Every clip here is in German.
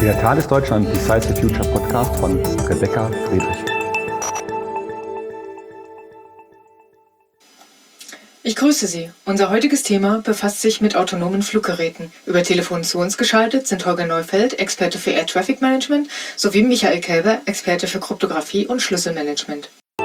Der Thales Deutschland Decisive Future Podcast von Rebecca Friedrich. Ich grüße Sie. Unser heutiges Thema befasst sich mit autonomen Fluggeräten. Über Telefon zu uns geschaltet sind Holger Neufeld, Experte für Air Traffic Management, sowie Michael Kelber, Experte für Kryptographie und Schlüsselmanagement.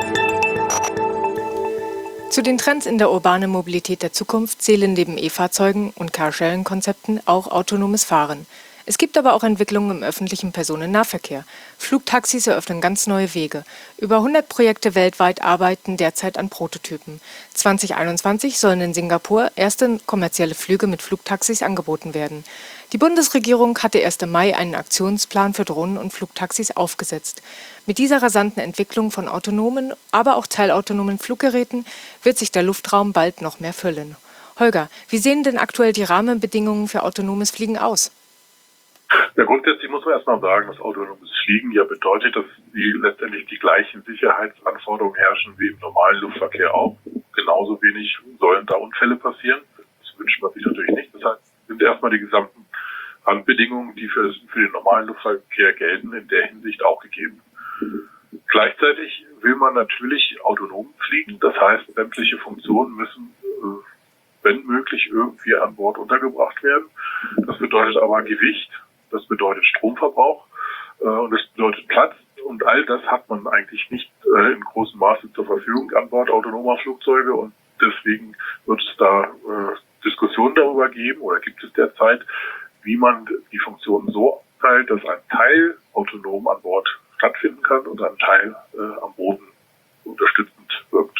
Zu den Trends in der urbanen Mobilität der Zukunft zählen neben E-Fahrzeugen und Carsharing-Konzepten auch autonomes Fahren. Es gibt aber auch Entwicklungen im öffentlichen Personennahverkehr. Flugtaxis eröffnen ganz neue Wege. Über 100 Projekte weltweit arbeiten derzeit an Prototypen. 2021 sollen in Singapur erste kommerzielle Flüge mit Flugtaxis angeboten werden. Die Bundesregierung hatte erst im Mai einen Aktionsplan für Drohnen und Flugtaxis aufgesetzt. Mit dieser rasanten Entwicklung von autonomen, aber auch teilautonomen Fluggeräten wird sich der Luftraum bald noch mehr füllen. Holger, wie sehen denn aktuell die Rahmenbedingungen für autonomes Fliegen aus? Ja, grundsätzlich muss man erstmal sagen, dass autonomes Fliegen ja bedeutet, dass letztendlich die gleichen Sicherheitsanforderungen herrschen wie im normalen Luftverkehr auch. Genauso wenig sollen da Unfälle passieren. Das wünscht man sich natürlich nicht. Deshalb sind erstmal die gesamten Randbedingungen, die für den normalen Luftverkehr gelten, in der Hinsicht auch gegeben. Gleichzeitig will man natürlich autonom fliegen. Das heißt, sämtliche Funktionen müssen, wenn möglich, irgendwie an Bord untergebracht werden. Das bedeutet aber Gewicht. Das bedeutet Stromverbrauch und das bedeutet Platz. Und all das hat man eigentlich nicht in großem Maße zur Verfügung an Bord autonomer Flugzeuge. Und deswegen wird es da Diskussionen darüber geben oder gibt es derzeit, wie man die Funktionen so teilt, dass ein Teil autonom an Bord stattfinden kann und ein Teil am Boden unterstützend wirkt.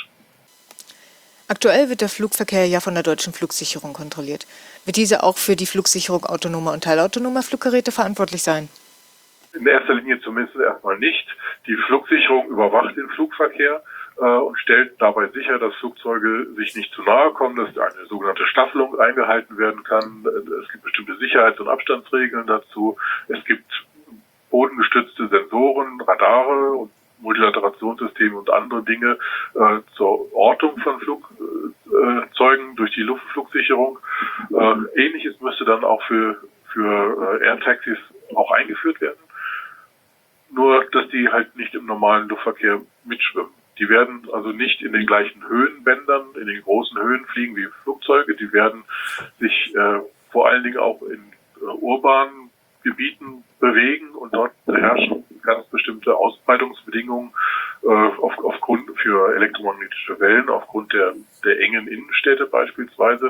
Aktuell wird der Flugverkehr ja von der deutschen Flugsicherung kontrolliert. Wird diese auch für die Flugsicherung autonomer und teilautonomer Fluggeräte verantwortlich sein? In erster Linie zumindest erstmal nicht. Die Flugsicherung überwacht den Flugverkehr und stellt dabei sicher, dass Flugzeuge sich nicht zu nahe kommen, dass eine sogenannte Staffelung eingehalten werden kann. Es gibt bestimmte Sicherheits- und Abstandsregeln dazu. Es gibt bodengestützte Sensoren, Radare und Multilaterationssystemen und andere Dinge zur Ortung von Flugzeugen durch die Luftflugsicherung. Ähnliches müsste dann auch für Air-Taxis auch eingeführt werden. Nur, dass die halt nicht im normalen Luftverkehr mitschwimmen. Die werden also nicht in den gleichen Höhenbändern, in den großen Höhen fliegen wie Flugzeuge. Die werden sich vor allen Dingen auch in urbanen Gebieten bewegen und dort herrschen ganz bestimmte Ausbreitungsbedingungen aufgrund für elektromagnetische Wellen, aufgrund der engen Innenstädte beispielsweise,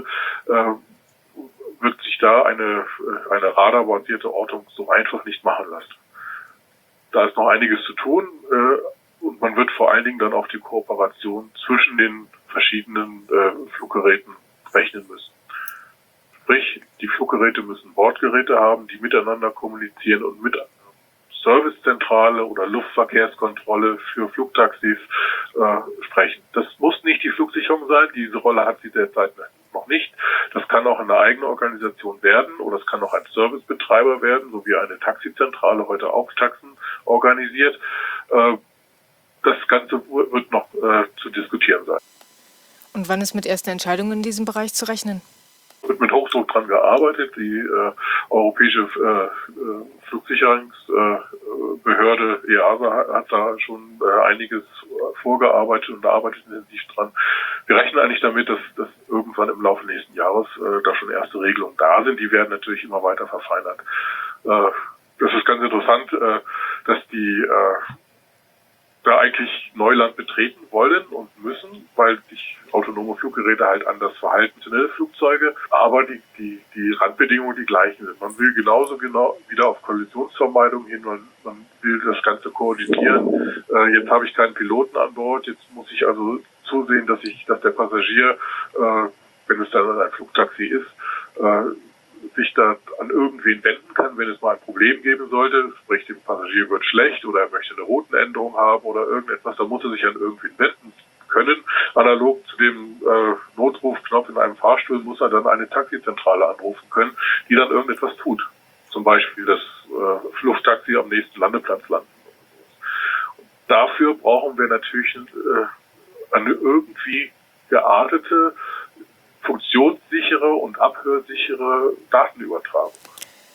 wird sich da eine radarbasierte Ortung so einfach nicht machen lassen. Da ist noch einiges zu tun und man wird vor allen Dingen dann auch die Kooperation zwischen den verschiedenen Fluggeräten rechnen müssen. Sprich, die Fluggeräte müssen Bordgeräte haben, die miteinander kommunizieren und mit Servicezentrale oder Luftverkehrskontrolle für Flugtaxis sprechen. Das muss nicht die Flugsicherung sein, diese Rolle hat sie derzeit noch nicht. Das kann auch eine eigene Organisation werden oder es kann auch ein Servicebetreiber werden, so wie eine Taxizentrale heute auch Taxen organisiert. Das Ganze wird noch zu diskutieren sein. Und wann ist mit ersten Entscheidungen in diesem Bereich zu rechnen? Wird mit Hochdruck dran gearbeitet. Die europäische Flugsicherungsbehörde EASA hat da schon einiges vorgearbeitet und arbeitet intensiv dran. Wir rechnen eigentlich damit, dass irgendwann im Laufe nächsten Jahres da schon erste Regelungen da sind. Die werden natürlich immer weiter verfeinert. Das ist ganz interessant, dass die da eigentlich Neuland betreten wollen und müssen, weil sich autonome Fluggeräte halt anders verhalten, schnelle Flugzeuge, aber die Randbedingungen die gleichen sind. Man will genauso wieder auf Kollisionsvermeidung hin, man will das Ganze koordinieren. Jetzt habe ich keinen Piloten an Bord, jetzt muss ich also zusehen, dass der Passagier, wenn es dann ein Flugtaxi ist, sich da an irgendwen wenden kann, wenn es mal ein Problem geben sollte, sprich dem Passagier wird schlecht oder er möchte eine Routenänderung haben oder irgendetwas, da muss er sich an irgendwen wenden können. Analog zu dem Notrufknopf in einem Fahrstuhl muss er dann eine Taxizentrale anrufen können, die dann irgendetwas tut. Zum Beispiel das Lufttaxi am nächsten Landeplatz landen. Und dafür brauchen wir natürlich eine irgendwie geartete, funktionssichere und abhörsichere Datenübertragung.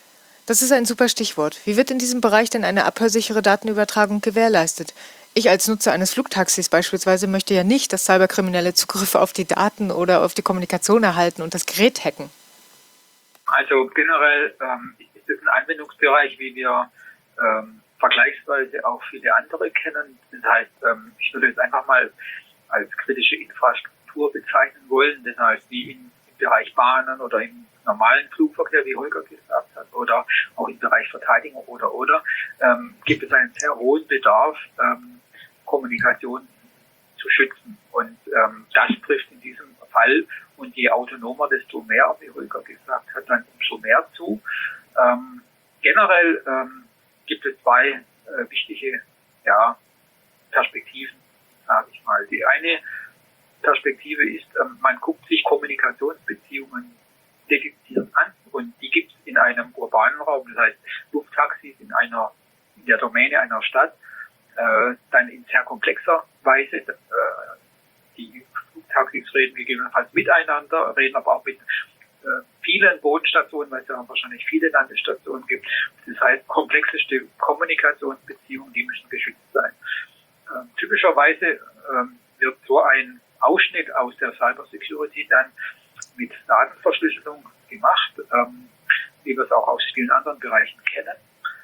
Das ist ein super Stichwort. Wie wird in diesem Bereich denn eine abhörsichere Datenübertragung gewährleistet? Ich als Nutzer eines Flugtaxis beispielsweise möchte ja nicht, dass Cyberkriminelle Zugriffe auf die Daten oder auf die Kommunikation erhalten und das Gerät hacken. Also generell ist es ein Anwendungsbereich, wie wir vergleichsweise auch viele andere kennen. Das heißt, ich würde es einfach mal als kritische Infrastruktur bezeichnen wollen. Das heißt, wie im Bereich Bahnen oder im normalen Flugverkehr, wie Holger gesagt hat, oder auch im Bereich Verteidigung oder, gibt es einen sehr hohen Bedarf, Kommunikation zu schützen. Und das trifft in diesem Fall, und je autonomer, desto mehr, wie Holger gesagt hat, dann umso mehr zu. Generell gibt es zwei wichtige Perspektiven, sage ich mal. Die eine Perspektive ist, man guckt sich Kommunikationsbeziehungen dediziert an, und die gibt es in einem urbanen Raum, das heißt Lufttaxis in der Domäne einer Stadt, dann in sehr komplexer Weise. Die Flugtaxis reden gegebenenfalls miteinander, reden aber auch mit vielen Bodenstationen, weil es ja wahrscheinlich viele Landestationen gibt. Das heißt, komplexeste Kommunikationsbeziehungen, die müssen geschützt sein. Typischerweise wird so ein Ausschnitt aus der Cybersecurity dann mit Datenverschlüsselung gemacht, wie wir es auch aus vielen anderen Bereichen kennen.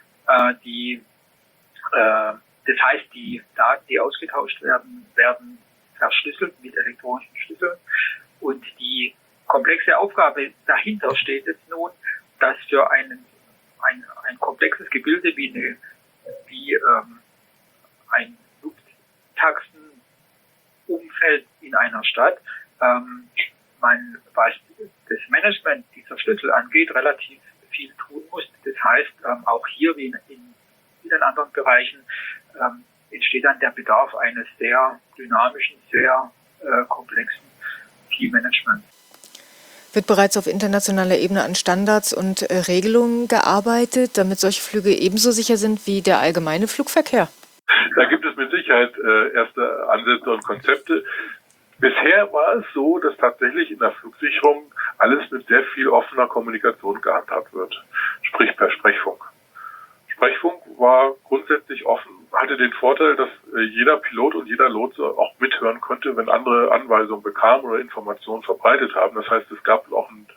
Das heißt, die Daten, die ausgetauscht werden, werden verschlüsselt mit elektronischen Schlüsseln. Und die komplexe Aufgabe dahinter steht jetzt nun, dass für ein komplexes Gebilde wie ein Lufttaxenumfeld in einer Stadt, man, was das Management dieser Schlüssel angeht, relativ viel tun muss. Das heißt, auch hier wie in vielen anderen Bereichen entsteht dann der Bedarf eines sehr dynamischen, sehr komplexen Teammanagements. Wird bereits auf internationaler Ebene an Standards und Regelungen gearbeitet, damit solche Flüge ebenso sicher sind wie der allgemeine Flugverkehr? Da gibt es mit Sicherheit erste Ansätze und Konzepte. Bisher war es so, dass tatsächlich in der Flugsicherung alles mit sehr viel offener Kommunikation gehandhabt wird, sprich per Sprechfunk. Sprechfunk war grundsätzlich offen, hatte den Vorteil, dass jeder Pilot und jeder Lotse auch mithören konnte, wenn andere Anweisungen bekamen oder Informationen verbreitet haben. Das heißt, es gab auch einen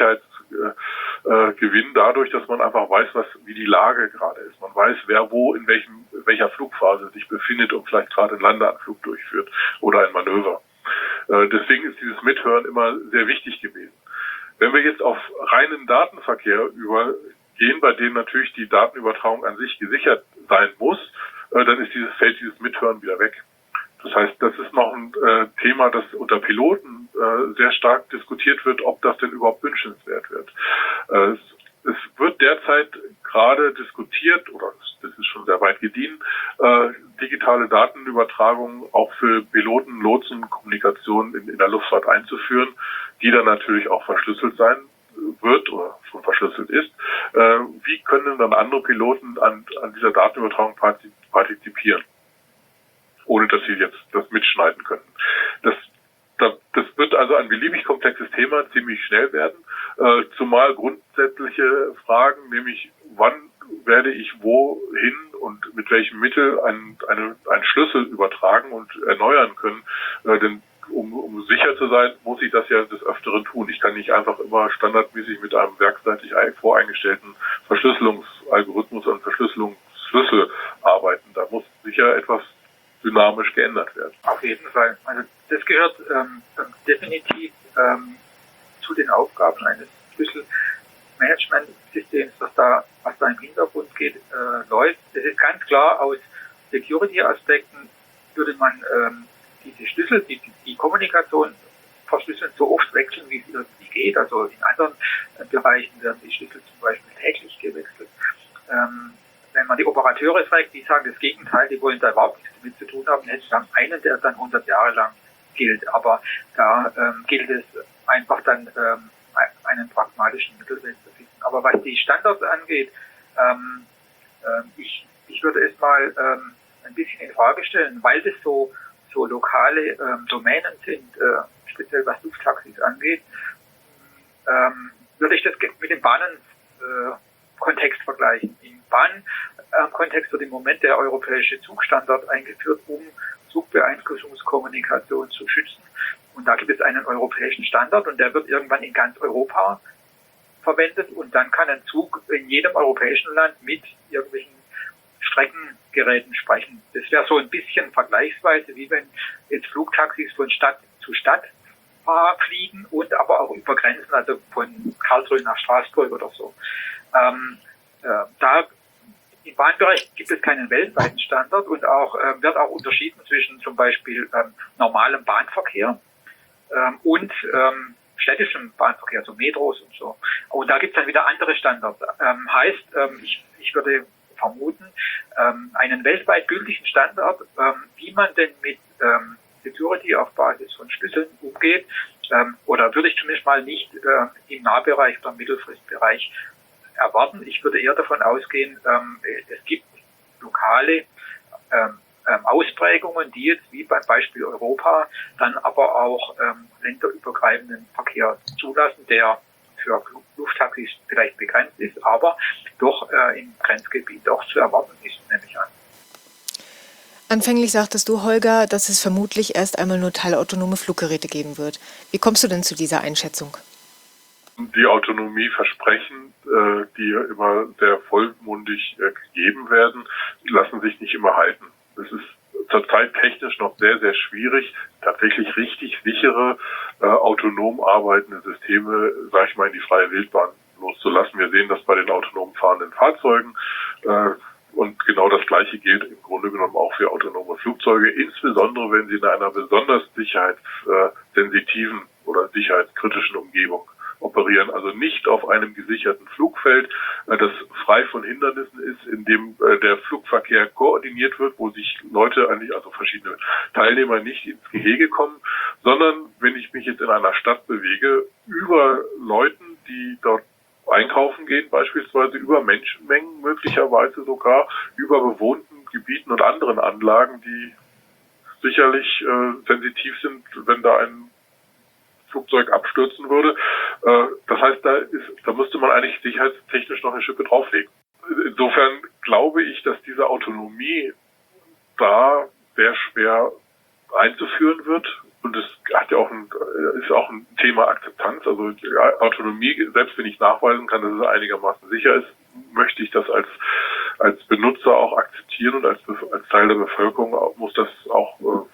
Sicherheitsgewinn dadurch, dass man einfach weiß, wie die Lage gerade ist. Man weiß, wer wo in welcher Flugphase sich befindet und vielleicht gerade einen Landeanflug durchführt oder ein Manöver. Deswegen ist dieses Mithören immer sehr wichtig gewesen. Wenn wir jetzt auf reinen Datenverkehr übergehen, bei dem natürlich die Datenübertragung an sich gesichert sein muss, dann fällt dieses Mithören wieder weg. Das heißt, das ist noch ein Thema, das unter Piloten sehr stark diskutiert wird, ob das denn überhaupt wünschenswert wird. Es wird derzeit gerade diskutiert, oder das ist schon sehr weit gediehen, digitale Datenübertragung auch für Piloten, Lotsen, Kommunikation in der Luftfahrt einzuführen, die dann natürlich auch verschlüsselt sein wird oder schon verschlüsselt ist. Wie können dann andere Piloten an dieser Datenübertragung partizipieren, ohne dass sie jetzt das mitschneiden können? Das wird also ein beliebig komplexes Thema ziemlich schnell werden, zumal grundsätzliche Fragen, nämlich wann werde ich wohin und mit welchem Mittel einen Schlüssel übertragen und erneuern können, denn um sicher zu sein, muss ich das ja des Öfteren tun. Ich kann nicht einfach immer standardmäßig mit einem werkseitig voreingestellten Verschlüsselungsalgorithmus und Verschlüsselungsschlüssel arbeiten. Da muss sicher etwas dynamisch geändert werden. Auf jeden Fall. Also das gehört definitiv zu den Aufgaben eines Schlüsselmanagementsystems, was da im Hintergrund läuft. Es ist ganz klar, aus Security-Aspekten würde man diese Schlüssel, die Kommunikation verschlüsseln, so oft wechseln, wie es irgendwie geht. Also in anderen Bereichen werden die Schlüssel zum Beispiel täglich gewechselt. Wenn man die Operateure fragt, die sagen das Gegenteil, die wollen da überhaupt nichts damit zu tun haben, hätte dann einen, der dann 100 Jahre lang gilt. Aber da gilt es einfach dann einen pragmatischen Mittelweg zu finden. Aber was die Standards angeht, ich würde es mal ein bisschen in Frage stellen, weil das so lokale Domänen sind, speziell was Lufttaxis angeht, würde ich das mit den Bahnen Kontext vergleichen. Im Bahnkontext wird im Moment der europäische Zugstandard eingeführt, um Zugbeeinflussungskommunikation zu schützen. Und da gibt es einen europäischen Standard und der wird irgendwann in ganz Europa verwendet und dann kann ein Zug in jedem europäischen Land mit irgendwelchen Streckengeräten sprechen. Das wäre so ein bisschen vergleichsweise, wie wenn jetzt Flugtaxis von Stadt zu Stadt fliegen und aber auch über Grenzen, also von Karlsruhe nach Straßburg oder so. Da im Bahnbereich gibt es keinen weltweiten Standard und auch wird auch unterschieden zwischen zum Beispiel normalem Bahnverkehr und städtischem Bahnverkehr, so Metros und so. Und da gibt es dann wieder andere Standards. Ich würde vermuten, einen weltweit gültigen Standard, wie man denn mit Security auf Basis von Schlüsseln umgeht, oder würde ich zumindest mal nicht im Nahbereich oder Mittelfristbereich erwarten. Ich würde eher davon ausgehen, es gibt lokale Ausprägungen, die jetzt wie beim Beispiel Europa dann aber auch länderübergreifenden Verkehr zulassen, der für Lufttaxis vielleicht begrenzt ist, aber doch im Grenzgebiet auch zu erwarten ist, nehme ich an. Anfänglich sagtest du, Holger, dass es vermutlich erst einmal nur teilautonome Fluggeräte geben wird. Wie kommst du denn zu dieser Einschätzung? Die Autonomieversprechen, die immer sehr vollmundig gegeben werden, lassen sich nicht immer halten. Es ist zurzeit technisch noch sehr, sehr schwierig, tatsächlich richtig sichere, autonom arbeitende Systeme, sag ich mal, in die freie Wildbahn loszulassen. Wir sehen das bei den autonom fahrenden Fahrzeugen, und genau das Gleiche gilt im Grunde genommen auch für autonome Flugzeuge, insbesondere wenn sie in einer besonders sicherheitssensitiven oder sicherheitskritischen Umgebung operieren, also nicht auf einem gesicherten Flugfeld, das frei von Hindernissen ist, in dem der Flugverkehr koordiniert wird, wo sich Leute eigentlich, also verschiedene Teilnehmer nicht ins Gehege kommen, sondern wenn ich mich jetzt in einer Stadt bewege, über Leuten, die dort einkaufen gehen, beispielsweise über Menschenmengen, möglicherweise sogar über bewohnten Gebieten und anderen Anlagen, die sicherlich sensitiv sind, wenn da ein Flugzeug abstürzen würde. Das heißt, da müsste man eigentlich sicherheitstechnisch noch eine Schippe drauflegen. Insofern glaube ich, dass diese Autonomie da sehr schwer einzuführen wird. Und es hat ja ist auch ein Thema Akzeptanz. Also Autonomie, selbst wenn ich nachweisen kann, dass es einigermaßen sicher ist, möchte ich das als Benutzer auch akzeptieren und als Teil der Bevölkerung muss das auch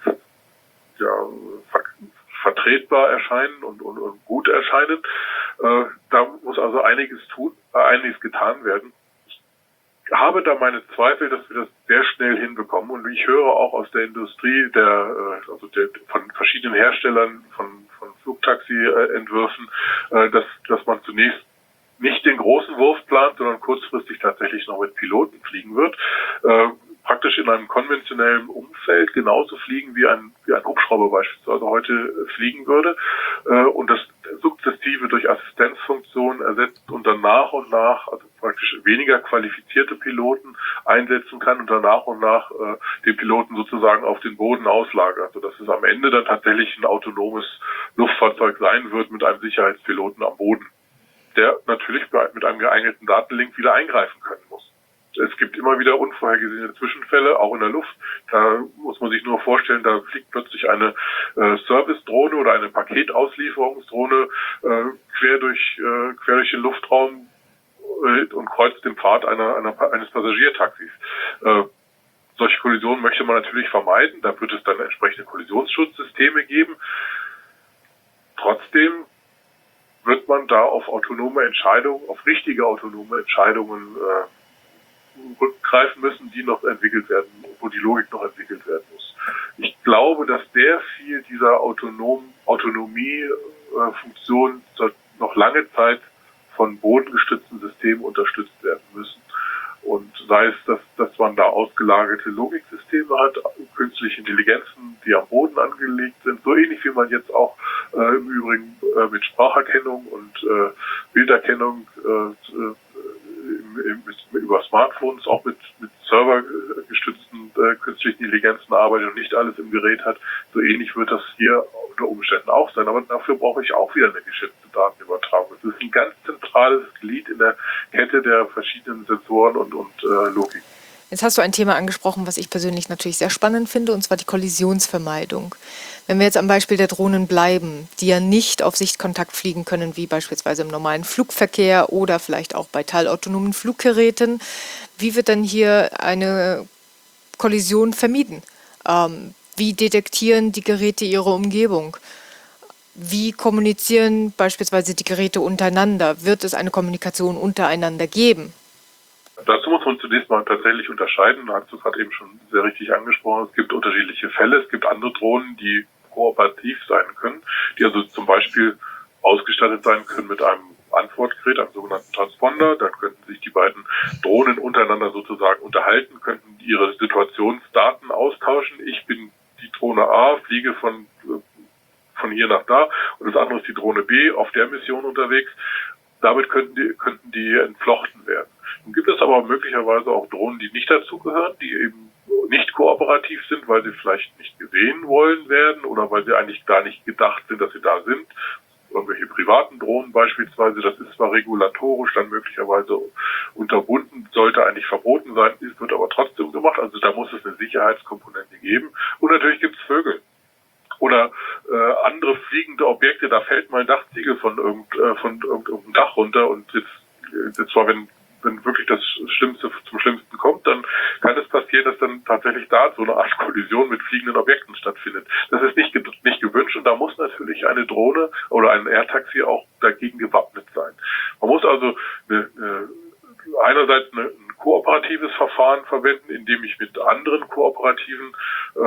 vertretbar erscheinen und gut erscheinen. Da muss also einiges getan werden. Ich habe da meine Zweifel, dass wir das sehr schnell hinbekommen. Und ich höre auch aus der Industrie, von verschiedenen Herstellern von Flugtaxi-Entwürfen, dass man zunächst nicht den großen Wurf plant, sondern kurzfristig tatsächlich noch mit Piloten fliegen wird. Praktisch in einem konventionellen Umfeld genauso fliegen wie ein Hubschrauber beispielsweise heute fliegen würde, und das sukzessive durch Assistenzfunktionen ersetzt und dann nach und nach, also praktisch weniger qualifizierte Piloten einsetzen kann und dann nach und nach den Piloten sozusagen auf den Boden auslagert, sodass es am Ende dann tatsächlich ein autonomes Luftfahrzeug sein wird mit einem Sicherheitspiloten am Boden, der natürlich mit einem geeigneten Datenlink wieder eingreifen können muss. Es gibt immer wieder unvorhergesehene Zwischenfälle, auch in der Luft. Da muss man sich nur vorstellen, da fliegt plötzlich eine Service-Drohne oder eine Paketauslieferungsdrohne quer durch den Luftraum und kreuzt den Pfad eines Passagiertaxis. Solche Kollisionen möchte man natürlich vermeiden. Da wird es dann entsprechende Kollisionsschutzsysteme geben. Trotzdem wird man da auf richtige autonome Entscheidungen rückgreifen müssen, die noch entwickelt werden, wo die Logik noch entwickelt werden muss. Ich glaube, dass sehr viel dieser Autonomie-Funktion noch lange Zeit von bodengestützten Systemen unterstützt werden müssen. Und sei es, dass man da ausgelagerte Logiksysteme hat, künstliche Intelligenzen, die am Boden angelegt sind, so ähnlich wie man jetzt auch im Übrigen mit Spracherkennung und Bilderkennung über Smartphones auch mit servergestützten künstlichen Intelligenzen arbeitet und nicht alles im Gerät hat. So ähnlich wird das hier unter Umständen auch sein. Aber dafür brauche ich auch wieder eine geschätzte Datenübertragung. Das ist ein ganz zentrales Glied in der Kette Kette der verschiedenen Sensoren und Logik. Jetzt hast du ein Thema angesprochen, was ich persönlich natürlich sehr spannend finde, und zwar die Kollisionsvermeidung. Wenn wir jetzt am Beispiel der Drohnen bleiben, die ja nicht auf Sichtkontakt fliegen können, wie beispielsweise im normalen Flugverkehr oder vielleicht auch bei teilautonomen Fluggeräten, wie wird dann hier eine Kollision vermieden? Wie detektieren die Geräte ihre Umgebung? Wie kommunizieren beispielsweise die Geräte untereinander? Wird es eine Kommunikation untereinander geben? Dazu muss man zunächst mal tatsächlich unterscheiden. Da hast du gerade eben schon sehr richtig angesprochen. Es gibt unterschiedliche Fälle. Es gibt andere Drohnen, die kooperativ sein können, die also zum Beispiel ausgestattet sein können mit einem Antwortgerät, einem sogenannten Transponder. Dann könnten sich die beiden Drohnen untereinander sozusagen unterhalten, könnten ihre Situationsdaten austauschen. Ich bin die Drohne A, fliege von hier nach da, und das andere ist die Drohne B auf der Mission unterwegs. Damit könnten die entflochten werden. Nun gibt es aber möglicherweise auch Drohnen, die nicht dazugehören, die eben nicht kooperativ sind, weil sie vielleicht nicht gesehen wollen werden oder weil sie eigentlich gar nicht gedacht sind, dass sie da sind. Irgendwelche privaten Drohnen beispielsweise, das ist zwar regulatorisch dann möglicherweise unterbunden, sollte eigentlich verboten sein, wird aber trotzdem gemacht. Also da muss es eine Sicherheitskomponente geben. Und natürlich gibt es Vögel oder andere fliegende Objekte. Da fällt mal ein Dachziegel von irgendeinem Dach runter, und jetzt zwar, wenn wirklich das Schlimmste zum Schlimmsten kommt, dann kann es passieren, dass dann tatsächlich da so eine Art Kollision mit fliegenden Objekten stattfindet. Das ist nicht gewünscht, und da muss natürlich eine Drohne oder ein Air-Taxi auch dagegen gewappnet sein. Man muss also einerseits ein kooperatives Verfahren verwenden, indem ich mit anderen kooperativen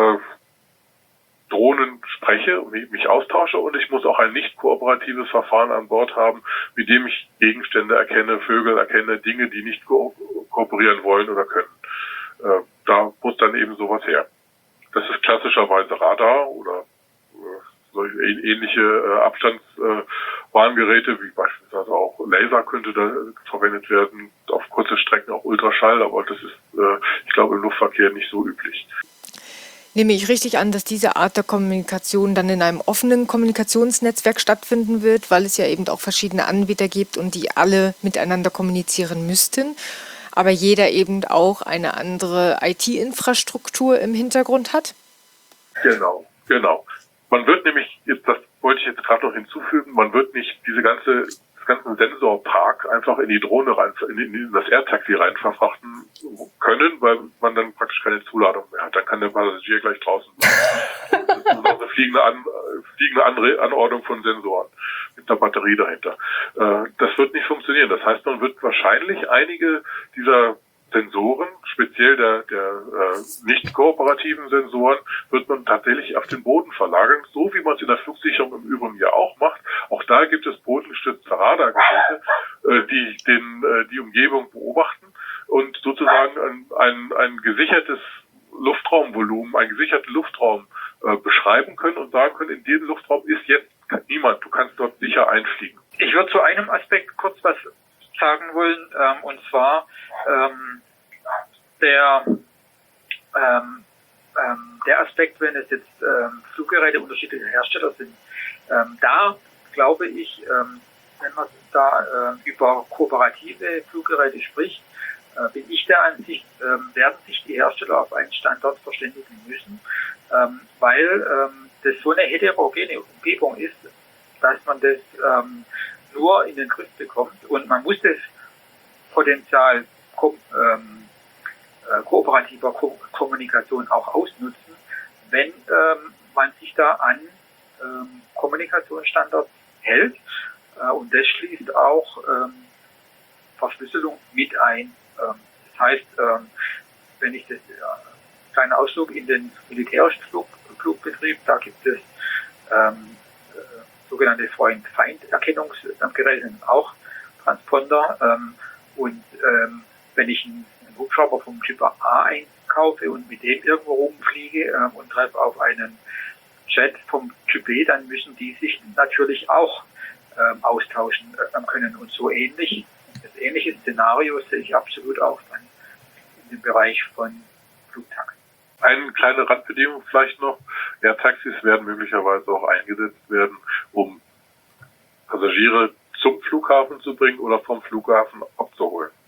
Drohnen spreche und mich austausche, und ich muss auch ein nicht kooperatives Verfahren an Bord haben, mit dem ich Gegenstände erkenne, Vögel erkenne, Dinge, die nicht kooperieren wollen oder können. Da muss dann eben sowas her. Das ist klassischerweise Radar oder solche ähnliche Abstandswarngeräte, wie beispielsweise auch Laser könnte da verwendet werden, auf kurze Strecken auch Ultraschall, aber das ist, ich glaube, im Luftverkehr nicht so üblich. Nehme ich richtig an, dass diese Art der Kommunikation dann in einem offenen Kommunikationsnetzwerk stattfinden wird, weil es ja eben auch verschiedene Anbieter gibt und die alle miteinander kommunizieren müssten, aber jeder eben auch eine andere IT-Infrastruktur im Hintergrund hat? Genau. Man wird nämlich, das wollte ich jetzt gerade noch hinzufügen, man wird nicht das ganzen Sensorpark einfach in die Drohne in das Air-Taxi rein verfrachten können, weil man dann praktisch keine Zuladung mehr hat. Dann kann der Passagier gleich draußen bleiben. Das ist nur noch eine fliegende Anordnung von Sensoren mit einer Batterie dahinter. Das wird nicht funktionieren. Das heißt, man wird wahrscheinlich einige dieser Sensoren, speziell der nicht kooperativen Sensoren, wird man tatsächlich auf den Boden verlagern, so wie man es in der Flugsicherung im Übrigen ja auch macht. Auch da gibt es bodengestützte Radargeräte, die Umgebung beobachten und sozusagen ein gesichertes Luftraumvolumen, einen gesicherten Luftraum beschreiben können und sagen können, in diesem Luftraum ist jetzt niemand, du kannst dort sicher einfliegen. Ich würde zu einem Aspekt kurz was sagen wollen, und zwar der Aspekt, wenn es jetzt Fluggeräte unterschiedlicher Hersteller sind, da glaube ich, wenn man da über kooperative Fluggeräte spricht, bin ich der Ansicht, werden sich die Hersteller auf einen Standard verständigen müssen, weil das so eine heterogene Umgebung ist, dass man das nur in den Griff bekommt, und man muss das Potenzial kooperativer Kommunikation auch ausnutzen, wenn man sich da an Kommunikationsstandards hält, und das schließt auch Verschlüsselung mit ein. Das heißt, wenn ich das kleinen Ausflug in den militärischen Flugbetrieb, da gibt es sogenannte Freund-Feind-Erkennungsgeräte, auch Transponder, und wenn ich einen Hubschrauber vom Typ A einkaufe und mit dem irgendwo rumfliege und treffe auf einen Jet vom Typ B, dann müssen die sich natürlich auch austauschen können, und so ähnlich. Das ähnliche Szenario sehe ich absolut auch dann in dem Bereich von Flugtaxen. Eine kleine Randbedingung vielleicht noch. Air-Taxis werden möglicherweise auch eingesetzt werden, um Passagiere zum Flughafen zu bringen oder vom Flughafen abzuholen.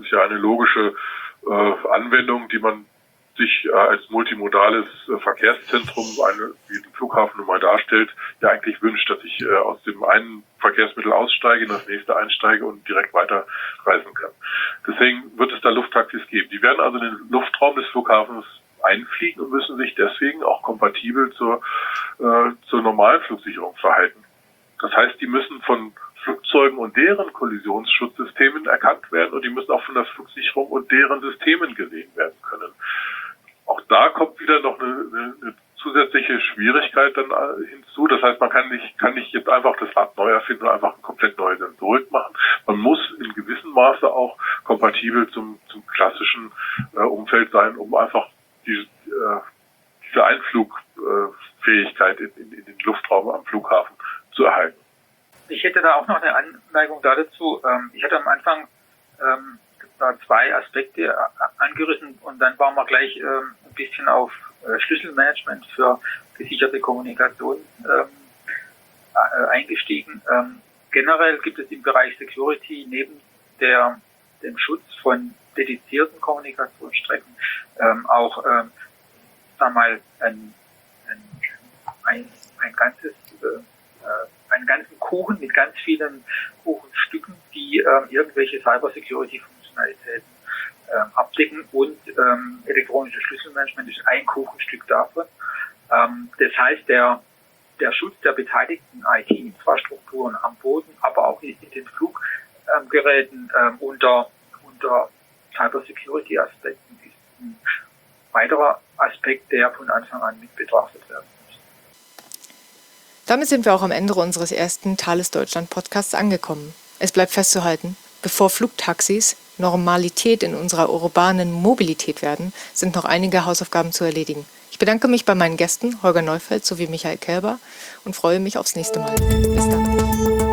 ist ja eine logische Anwendung, die man sich als multimodales Verkehrszentrum, wie den Flughafen nun mal darstellt, ja eigentlich wünscht, dass ich aus dem einen Verkehrsmittel aussteige, in das nächste einsteige und direkt weiterreisen kann. Deswegen wird es da Lufttaxis geben. Die werden also in den Luftraum des Flughafens einfliegen und müssen sich deswegen auch kompatibel zur normalen Flugsicherung verhalten. Das heißt, die müssen von Flugzeugen und deren Kollisionsschutzsystemen erkannt werden und die müssen auch von der Flugsicherung und deren Systemen gesehen werden können. Auch da kommt wieder noch eine zusätzliche Schwierigkeit dann hinzu. Das heißt, man kann nicht jetzt einfach das Rad neu erfinden und einfach eine komplett neue Sensorik machen. Man muss in gewissem Maße auch kompatibel zum klassischen Umfeld sein, um einfach diese Einflugfähigkeit in den Luftraum am Flughafen zu erhalten. Ich hätte da auch noch eine Anmerkung dazu. Ich hatte am Anfang da zwei Aspekte angerissen und dann waren wir gleich ein bisschen auf Schlüsselmanagement für gesicherte Kommunikation eingestiegen. Generell gibt es im Bereich Security neben dem Schutz von dedizierten Kommunikationsstrecken auch einen ganzen Kuchen mit ganz vielen Kuchenstücken, die irgendwelche Cybersecurity-Funktionalitäten abdecken und elektronisches Schlüsselmanagement ist ein Kuchenstück davon. Das heißt, der Schutz der beteiligten IT-Infrastrukturen am Boden, aber auch in den Fluggeräten unter Cybersecurity-Aspekten ist ein weiterer Aspekt, der von Anfang an mit betrachtet werden muss. Damit sind wir auch am Ende unseres ersten Thales Deutschland Podcasts angekommen. Es bleibt festzuhalten, bevor Flugtaxis Normalität in unserer urbanen Mobilität werden, sind noch einige Hausaufgaben zu erledigen. Ich bedanke mich bei meinen Gästen Holger Neufeld sowie Michael Kelber und freue mich aufs nächste Mal. Bis dann.